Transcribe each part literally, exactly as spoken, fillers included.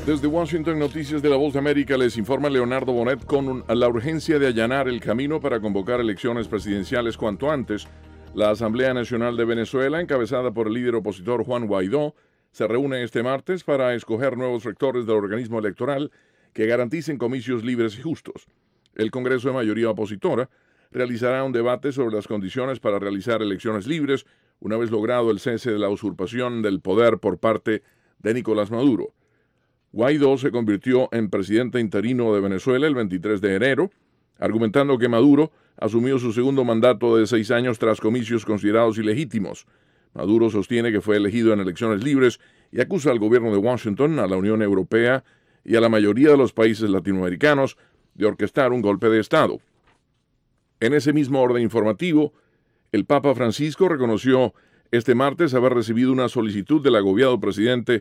Desde Washington, Noticias de la Voz de América, les informa Leonardo Bonet con un, la urgencia de allanar el camino para convocar elecciones presidenciales cuanto antes. La Asamblea Nacional de Venezuela, encabezada por el líder opositor Juan Guaidó, se reúne este martes para escoger nuevos rectores del organismo electoral que garanticen comicios libres y justos. El Congreso de mayoría opositora realizará un debate sobre las condiciones para realizar elecciones libres una vez logrado el cese de la usurpación del poder por parte de Nicolás Maduro. Guaidó se convirtió en presidente interino de Venezuela el veintitrés de enero, argumentando que Maduro asumió su segundo mandato de seis años tras comicios considerados ilegítimos. Maduro sostiene que fue elegido en elecciones libres y acusa al gobierno de Washington, a la Unión Europea y a la mayoría de los países latinoamericanos de orquestar un golpe de Estado. En ese mismo orden informativo, el Papa Francisco reconoció este martes haber recibido una solicitud del agobiado presidente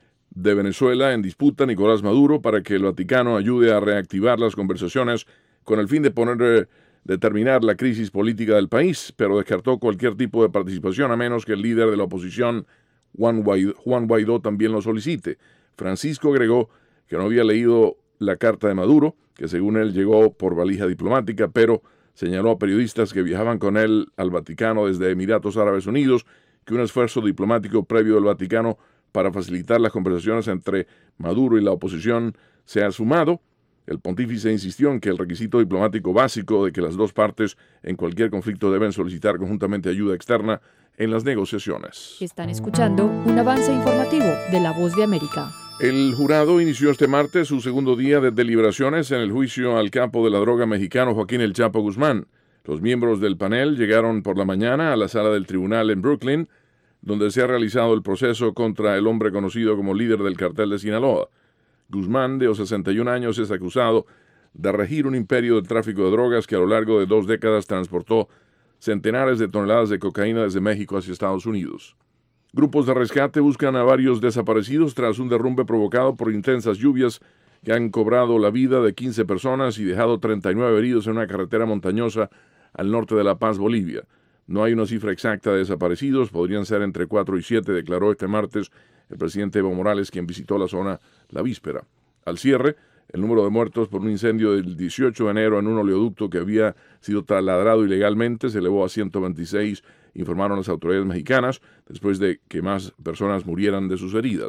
de Venezuela en disputa, Nicolás Maduro, para que el Vaticano ayude a reactivar las conversaciones con el fin de poner de terminar la crisis política del país, pero descartó cualquier tipo de participación a menos que el líder de la oposición, Juan Guaidó, Juan Guaidó, también lo solicite. Francisco agregó que no había leído la carta de Maduro, que según él llegó por valija diplomática, pero señaló a periodistas que viajaban con él al Vaticano desde Emiratos Árabes Unidos que un esfuerzo diplomático previo del Vaticano para facilitar las conversaciones entre Maduro y la oposición se ha sumado. El pontífice insistió en que el requisito diplomático básico de que las dos partes en cualquier conflicto deben solicitar conjuntamente ayuda externa en las negociaciones. Están escuchando un avance informativo de La Voz de América. El jurado inició este martes su segundo día de deliberaciones en el juicio al capo de la droga mexicano Joaquín El Chapo Guzmán. Los miembros del panel llegaron por la mañana a la sala del tribunal en Brooklyn, donde se ha realizado el proceso contra el hombre conocido como líder del cartel de Sinaloa. Guzmán, de sesenta y un años, es acusado de regir un imperio del tráfico de drogas que a lo largo de dos décadas transportó centenares de toneladas de cocaína desde México hacia Estados Unidos. Grupos de rescate buscan a varios desaparecidos tras un derrumbe provocado por intensas lluvias que han cobrado la vida de quince personas y dejado treinta y nueve heridos en una carretera montañosa al norte de La Paz, Bolivia. No hay una cifra exacta de desaparecidos, podrían ser entre cuatro y siete, declaró este martes el presidente Evo Morales, quien visitó la zona la víspera. Al cierre, el número de muertos por un incendio del dieciocho de enero en un oleoducto que había sido taladrado ilegalmente se elevó a ciento veintiséis, informaron las autoridades mexicanas, después de que más personas murieran de sus heridas.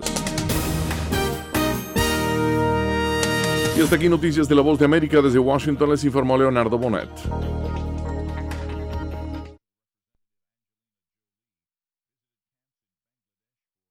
Y hasta aquí Noticias de la Voz de América. Desde Washington les informó Leonardo Bonet.